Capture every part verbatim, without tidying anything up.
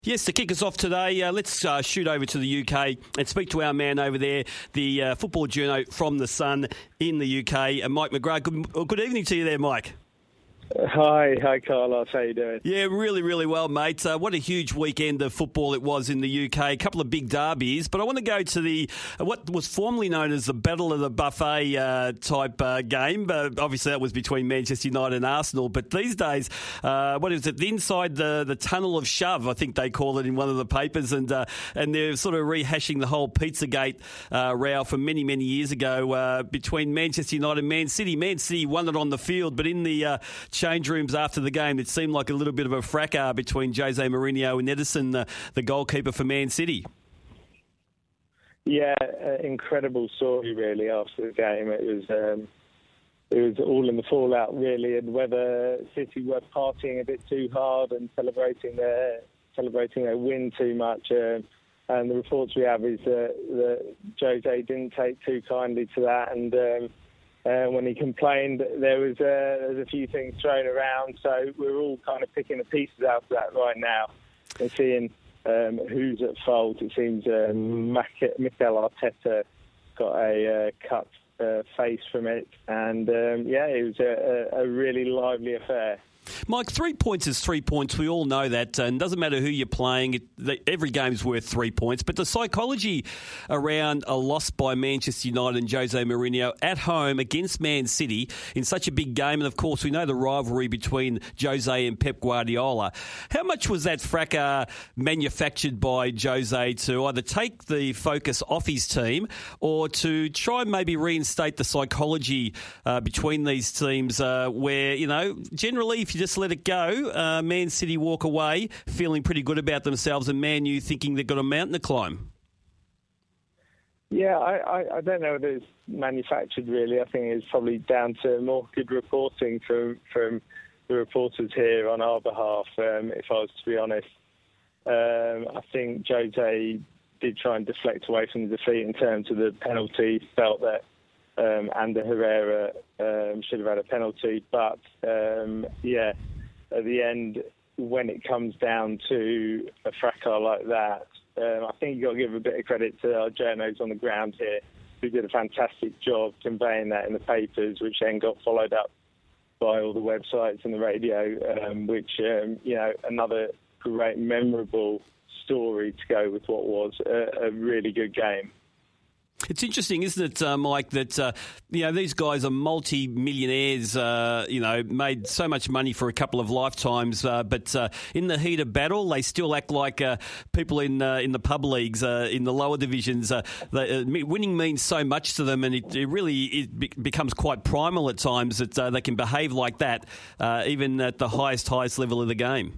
Yes, to kick us off today, uh, let's uh, shoot over to the U K and speak to our man over there, the uh, football journo from The Sun in the U K, uh, Mike McGrath. Good, good evening to you there, Mike. Hi, hi, Carlos. How you doing? Yeah, really, really well, mate. Uh, what a huge weekend of football it was in the U K. A couple of big derbies, but I want to go to the uh, what was formerly known as the Battle of the Buffet uh, type uh, game. Uh, obviously, that was between Manchester United and Arsenal. But these days, uh, what is it? Inside the the tunnel of shove, I think they call it in one of the papers, and uh, and they're sort of rehashing the whole Pizzagate uh, row from many, many years ago uh, between Manchester United and Man City. Man City won it on the field, but in the uh, change rooms after the game, it seemed like a little bit of a fracas between Jose Mourinho and Ederson, the, the goalkeeper for Man City. Yeah, uh, incredible story really after the game. It was um, it was all in the fallout really, and whether City were partying a bit too hard and celebrating their celebrating their win too much. Um, and the reports we have is that, that Jose didn't take too kindly to that, and um, Uh, when he complained, there was, uh, there was a few things thrown around. So we're all kind of picking the pieces out of that right now and seeing um, who's at fault. It seems um, Mikel Arteta got a uh, cut uh, face from it. And, um, yeah, it was a, a really lively affair. Mike, three points is three points. We all know that. And it doesn't matter who you're playing. It, the, every game's worth three points. But the psychology around a loss by Manchester United and Jose Mourinho at home against Man City in such a big game, and of course we know the rivalry between Jose and Pep Guardiola. How much was that fracas manufactured by Jose to either take the focus off his team or to try and maybe reinstate the psychology uh, between these teams uh, where, you know, generally if you just let it go, uh, Man City walk away feeling pretty good about themselves and Man U thinking they've got a mountain to climb? Yeah, I, I, I don't know whether it's manufactured really. I think it's probably down to more good reporting from from the reporters here on our behalf, um, if I was to be honest. Um, I think Jose did try and deflect away from the defeat in terms of the penalty, felt that Um, Ander Herrera um, should have had a penalty. But, um, yeah, at the end, when it comes down to a fracas like that, um, I think you've got to give a bit of credit to our journos on the ground here who did a fantastic job conveying that in the papers, which then got followed up by all the websites and the radio, um, which, um, you know, another great, memorable story to go with what was a, a really good game. It's interesting, isn't it, uh, Mike, that, uh, you know, these guys are multi-millionaires, uh, you know, made so much money for a couple of lifetimes, uh, but uh, in the heat of battle, they still act like uh, people in uh, in the pub leagues, uh, in the lower divisions. Uh, they, uh, winning means so much to them, and it, it really it be- becomes quite primal at times that uh, they can behave like that, uh, even at the highest, highest level of the game.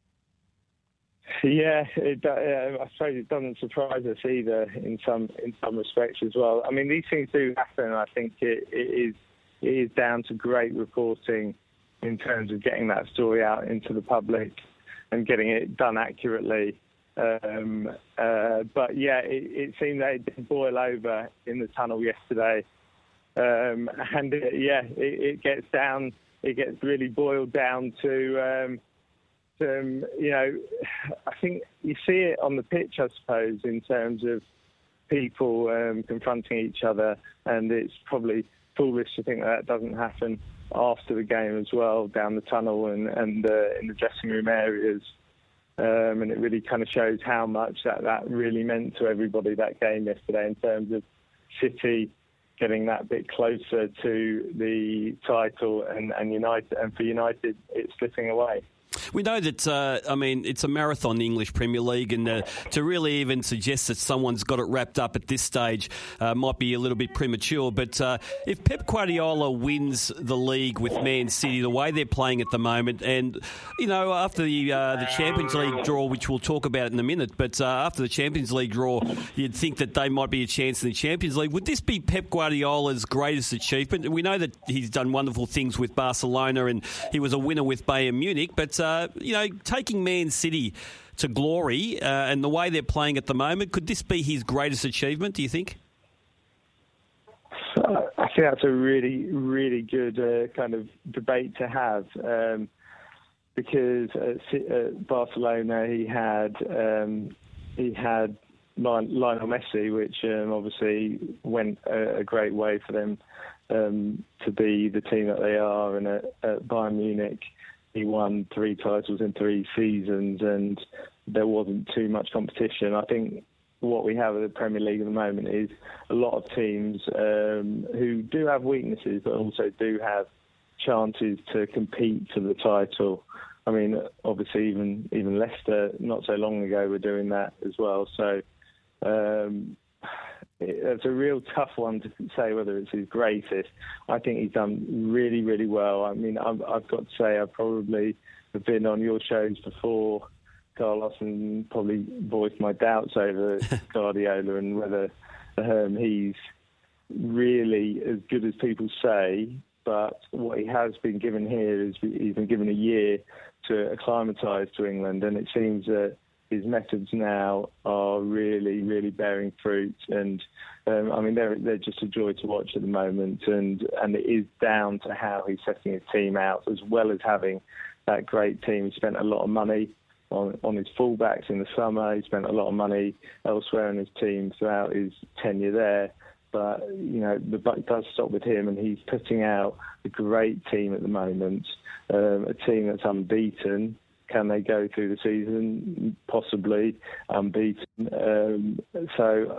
Yeah, it, uh, I suppose it doesn't surprise us either in some in some respects as well. I mean, these things do happen. I think it, it is it is down to great reporting in terms of getting that story out into the public and getting it done accurately. Um, uh, but yeah, it, it seemed that it did boil over in the tunnel yesterday, um, and it, yeah, it, it gets down. It gets really boiled down to. Um, Um, you know, I think you see it on the pitch, I suppose, in terms of people um, confronting each other, and it's probably foolish to think that, that doesn't happen after the game as well, down the tunnel and, and uh, in the dressing room areas. Um, and it really kind of shows how much that, that really meant to everybody, that game yesterday, in terms of City getting that bit closer to the title and, and United, and for United, it's slipping away. We know that, uh, I mean, it's a marathon, the English Premier League, and uh, to really even suggest that someone's got it wrapped up at this stage uh, might be a little bit premature. But uh, if Pep Guardiola wins the league with Man City, the way they're playing at the moment, and, you know, after the uh, the Champions League draw, which we'll talk about in a minute, but uh, after the Champions League draw, you'd think that they might be a chance in the Champions League. Would this be Pep Guardiola's greatest achievement? We know that he's done wonderful things with Barcelona, and he was a winner with Bayern Munich, but... Uh, you know, taking Man City to glory uh, and the way they're playing at the moment, could this be his greatest achievement, do you think? Uh, I think that's a really, really good uh, kind of debate to have. Um, because at, at Barcelona he had um, he had Lionel Messi, which um, obviously went a, a great way for them um, to be the team that they are. And at, at Bayern Munich, he won three titles in three seasons, and there wasn't too much competition. I think what we have at the Premier League at the moment is a lot of teams um, who do have weaknesses, but also do have chances to compete for the title. I mean, obviously, even even Leicester not so long ago were doing that as well. So um, it, it's a real tough one to say whether it's his greatest. I think he's done really, really well. I mean, I've, I've got to say, I probably have been on your shows before, Carlos, and probably voiced my doubts over Guardiola and whether um, he's really as good as people say. But what he has been given here is he's been given a year to acclimatise to England, and it seems that his methods now are really, really bearing fruit. And um, I mean, they're they're just a joy to watch at the moment, and and it is down to how he's setting his team out, as well as having that great team. He spent a lot of money on on his fullbacks in the summer. He spent a lot of money elsewhere in his team throughout his tenure there. But, you know, the buck does stop with him, and he's putting out a great team at the moment, um, a team that's unbeaten. Can they go through the season? Possibly unbeaten. Um, so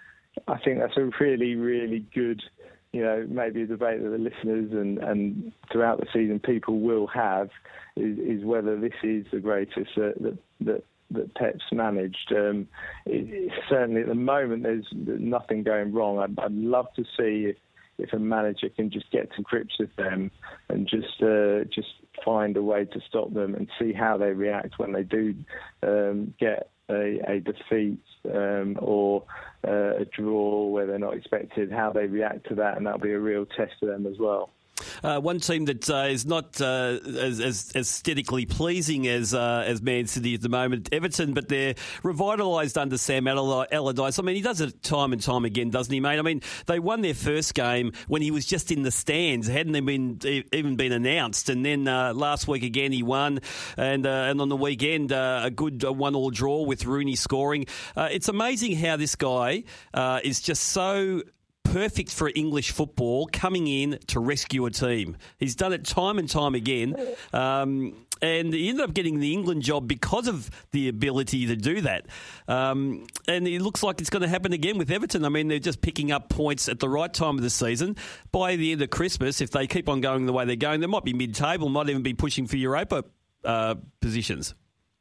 I think that's a really, really good, you know, maybe a debate that the listeners and, and throughout the season people will have is, is whether this is the greatest that, that, that that Pep's managed. Um, it, it, certainly at the moment there's, there's nothing going wrong. I'd, I'd love to see if, if a manager can just get to grips with them and just uh, just find a way to stop them and see how they react when they do um, get a, a defeat um, or uh, a draw where they're not expected, how they react to that, and that'll be a real test for them as well. Uh, one team that uh, is not uh, as, as aesthetically pleasing as uh, as Man City at the moment, Everton, but they're revitalised under Sam Allardyce. I mean, he does it time and time again, doesn't he, mate? I mean, they won their first game when he was just in the stands, hadn't been even been announced, and then uh, last week again he won, and uh, and on the weekend uh, a good uh, one-all draw with Rooney scoring. Uh, it's amazing how this guy uh, is just so perfect for English football, coming in to rescue a team. He's done it time and time again, um, and he ended up getting the England job because of the ability to do that. Um, and it looks like it's going to happen again with Everton. I mean, they're just picking up points at the right time of the season. By the end of Christmas, if they keep on going the way they're going, they might be mid-table, might even be pushing for Europa uh, positions.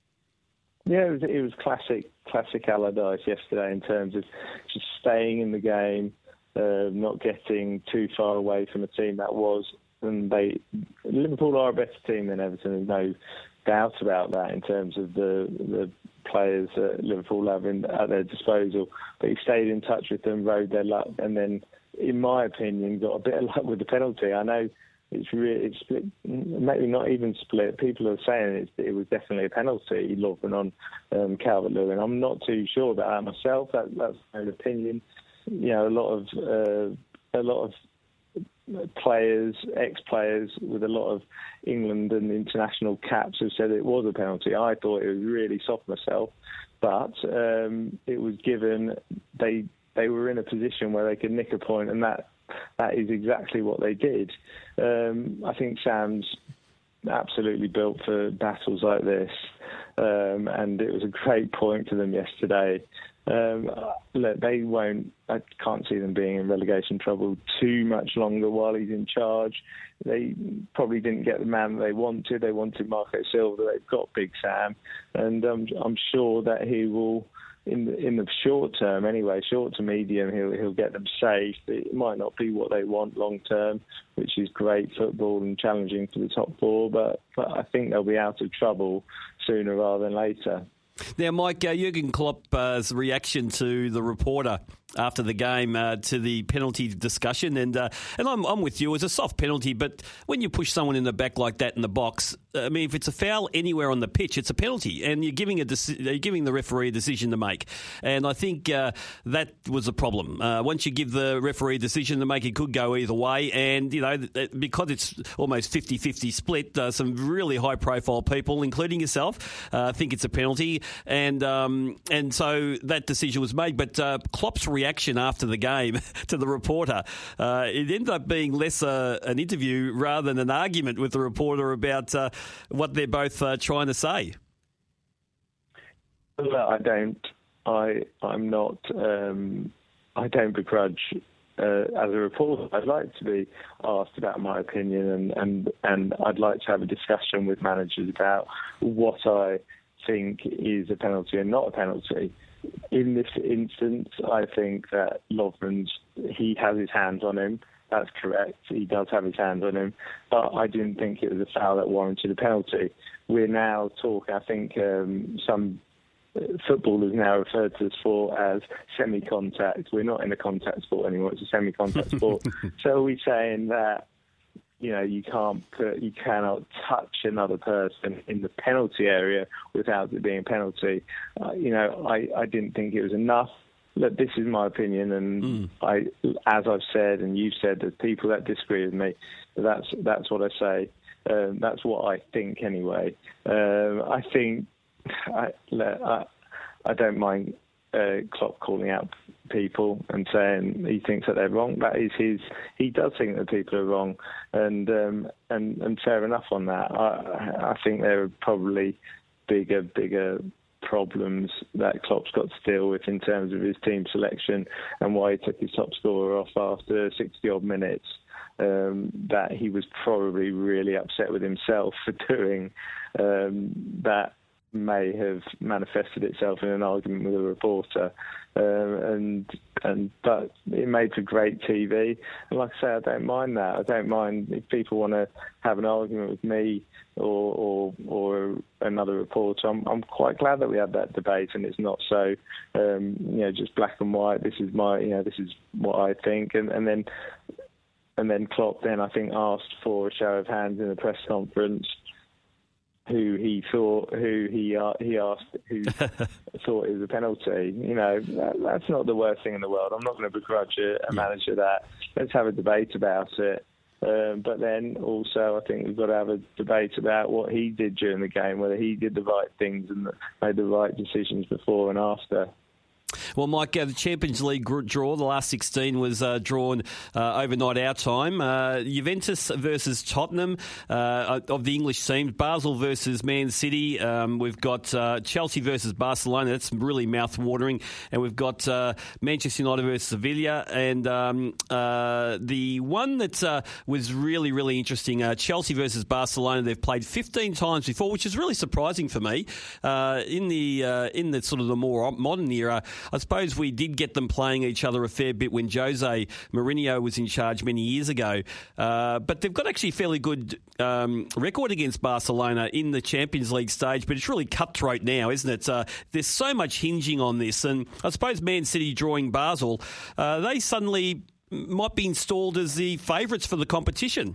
Yeah, it was, it was classic, classic Allardyce yesterday in terms of just staying in the game, Uh, not getting too far away from a team that was, and they Liverpool are a better team than Everton. There's no doubt about that in terms of the the players that Liverpool have in, at their disposal. But he stayed in touch with them, rode their luck, and then, in my opinion, got a bit of luck with the penalty. I know it's really it's split, maybe not even split. People are saying it, it was definitely a penalty, Lovren on um, Calvert-Lewin. I'm not too sure about that myself. That, that's my opinion. You know, a lot of uh, a lot of players, ex-players with a lot of England and international caps have said it was a penalty. I thought it was really soft myself, but um, it was given. They they were in a position where they could nick a point, and that that is exactly what they did. Um, I think Sam's absolutely built for battles like this, um, and it was a great point to them yesterday. Um, look, they won't. I can't see them being in relegation trouble too much longer while he's in charge. They probably didn't get the man that they wanted. They wanted Marco Silva. They've got Big Sam, and um, I'm sure that he will, in the, in the short term anyway, short to medium, he'll he'll get them safe. It might not be what they want long term, which is great football and challenging for the top four, but, but I think they'll be out of trouble sooner rather than later. Now, Mike, uh, Jurgen Klopp's reaction to the reporter after the game uh, to the penalty discussion, and uh, and I'm, I'm with you. It was a soft penalty, but when you push someone in the back like that in the box, I mean, if it's a foul anywhere on the pitch, it's a penalty, and you're giving a deci- you're giving the referee a decision to make. And I think uh, that was a problem. Uh, once you give the referee a decision to make, it could go either way. And you know, because it's almost fifty-fifty split, uh, some really high-profile people, including yourself, uh, think it's a penalty, and um, and so that decision was made. But uh, Klopp's reaction after the game to the reporter, uh, it ended up being less uh, an interview rather than an argument with the reporter about uh, what they're both uh, trying to say. Well, I don't. I I'm not. Um, I don't begrudge. Uh, as a reporter, I'd like to be asked about my opinion, and, and and I'd like to have a discussion with managers about what I think is a penalty and not a penalty. In this instance, I think that Lovren's, he has his hands on him. That's correct. He does have his hands on him. But I didn't think it was a foul that warranted a penalty. We're now talking, I think um, some footballers now referred to the sport as semi-contact. We're not in a contact sport anymore. It's a semi-contact sport. So are we saying that, you know, you can't put, you cannot touch another person in the penalty area without it being a penalty? Uh, you know, I, I didn't think it was enough. Look, this is my opinion, and mm. I, as I've said, and you've said, there's people that disagree with me. But that's that's what I say. Um, that's what I think anyway. Um, I think I, I, I don't mind uh, Klopp calling out people and saying he thinks that they're wrong. That is his. He does think that people are wrong, and um, and and fair enough on that. I, I think there are probably bigger, bigger problems that Klopp's got to deal with in terms of his team selection and why he took his top scorer off after sixty odd minutes. Um, that he was probably really upset with himself for doing. Um, that may have manifested itself in an argument with a reporter, um, and and but it made for great T V. And like I say, I don't mind that. I don't mind if people want to have an argument with me or or, or another reporter. I'm I'm quite glad that we had that debate, and it's not so um, you know, just black and white. This is my you know this is what I think, and and then and then Klopp then I think asked for a show of hands in the press conference. Who he thought, who he uh, he asked, who thought it was a penalty. You know, that, that's not the worst thing in the world. I'm not going to begrudge a, a manager that. Let's have a debate about it. Um, but then also, I think we've got to have a debate about what he did during the game, whether he did the right things and made the right decisions before and after. Well, Mike, uh, the Champions League draw, the last sixteen, was uh, drawn uh, overnight our time. Uh, Juventus versus Tottenham uh, of the English teams. Basel versus Man City. Um, we've got uh, Chelsea versus Barcelona. That's really mouth-watering. And we've got uh, Manchester United versus Sevilla. And um, uh, the one that uh, was really, really interesting, uh, Chelsea versus Barcelona. They've played fifteen times before, which is really surprising for me. Uh, in the uh, in the sort of the more modern era, I suppose we did get them playing each other a fair bit when Jose Mourinho was in charge many years ago. Uh, but they've got actually a fairly good um, record against Barcelona in the Champions League stage, but it's really cutthroat now, isn't it? Uh, there's so much hinging on this. And I suppose Man City drawing Basel, uh, they suddenly might be installed as the favourites for the competition.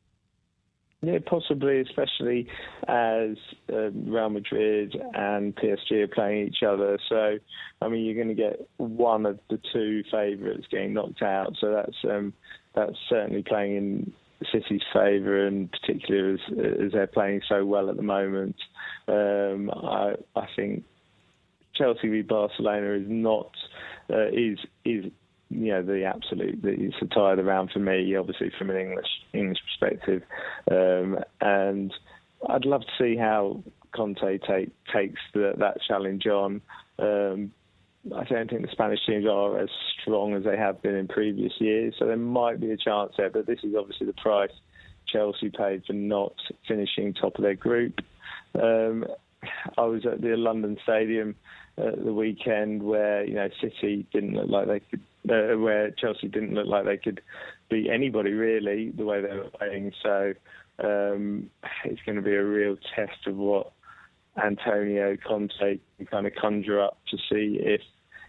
Yeah, possibly, especially as uh, Real Madrid and P S G are playing each other. So, I mean, you're going to get one of the two favourites getting knocked out. So that's um, that's certainly playing in City's favour, and particularly as, as they're playing so well at the moment. Um, I, I think Chelsea v Barcelona is not uh, is is. you know, the absolute, it's a tie of the round for me, obviously from an English English perspective. Um, and I'd love to see how Conte take, takes the, that challenge on. Um, I don't think the Spanish teams are as strong as they have been in previous years, so there might be a chance there, but this is obviously the price Chelsea paid for not finishing top of their group. Um, I was at the London Stadium at the weekend where, you know, City didn't look like they could, uh, where Chelsea didn't look like they could beat anybody really the way they were playing. So um, it's going to be a real test of what Antonio Conte can kind of conjure up to see if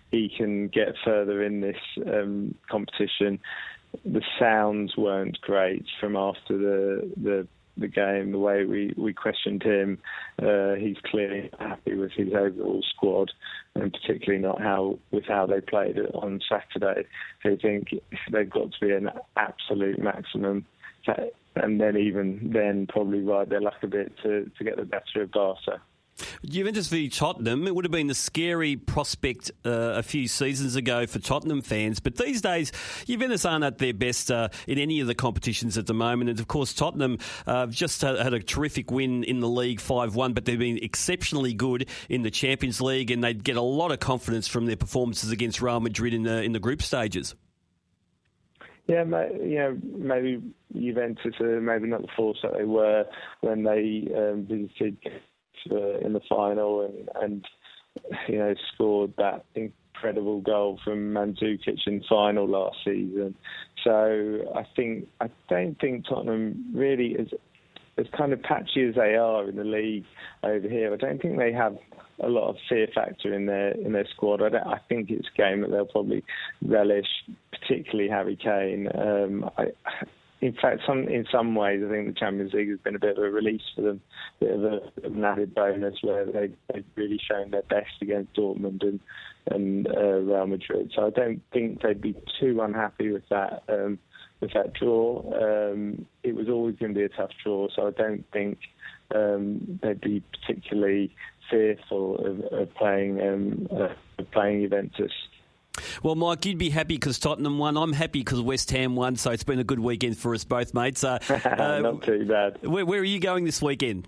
he can get further in this um, competition. The sounds weren't great from after the the, the game. The way we, we questioned him, uh, he's clearly happy with his overall squad, and particularly not how with how they played it on Saturday. So I think they've got to be an absolute maximum, and then even then probably ride their luck a bit to, to get the better of Barca. Juventus v Tottenham, it would have been a scary prospect uh, a few seasons ago for Tottenham fans, but these days Juventus aren't at their best uh, in any of the competitions at the moment, and of course Tottenham uh, just had, had a terrific win in the league five one, but they've been exceptionally good in the Champions League, and they'd get a lot of confidence from their performances against Real Madrid in the, in the group stages. Yeah, you know, maybe Juventus are maybe not the force that they were when they um, visited Uh, in the final and, and you know scored that incredible goal from Mandzukic in the final last season. So I think I don't think Tottenham really, as as kind of patchy as they are in the league over here, I don't think they have a lot of fear factor in their in their squad. I, don't, I think it's a game that they'll probably relish, particularly Harry Kane. Um, I, In fact, some in some ways, I think the Champions League has been a bit of a release for them, a bit of, a, of an added bonus where they, they've really shown their best against Dortmund and, and uh, Real Madrid. So I don't think they'd be too unhappy with that um, with that draw. Um, it was always going to be a tough draw, so I don't think um, they'd be particularly fearful of, of playing um, uh, of playing Juventus. Well, Mike, you'd be happy because Tottenham won. I'm happy because West Ham won, so it's been a good weekend for us both, mates. Uh, uh, Not too bad. Where, where are you going this weekend?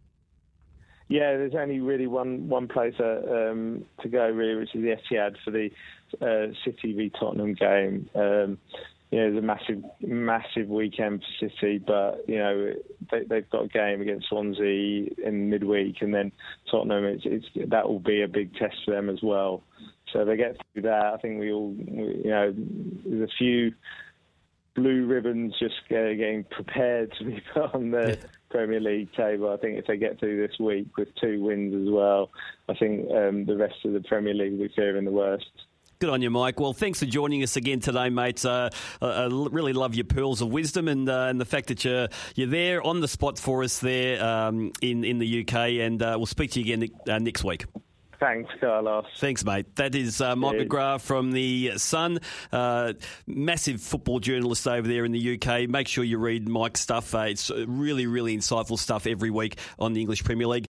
Yeah, there's only really one one place uh, um, to go, really, which is the Etihad for the uh, City v Tottenham game. Um, you know, it's a massive, massive weekend for City, but you know they, they've got a game against Swansea in midweek, and then Tottenham. It's, it's that will be a big test for them as well. So they get through that. I think we all, we, you know, there's a few blue ribbons just getting prepared to be put on the yeah. Premier League table. I think if they get through this week with two wins as well, I think um, the rest of the Premier League will be fearing the worst. Good on you, Mike. Well, thanks for joining us again today, mate. Uh, I really love your pearls of wisdom and uh, and the fact that you're you're there on the spot for us there um, in in the U K. And uh, we'll speak to you again uh, next week. Thanks, Carlos. Thanks, mate. That is uh, Mike McGrath from The Sun, uh, massive football journalist over there in the U K. Make sure you read Mike's stuff. Uh, it's really, really insightful stuff every week on the English Premier League.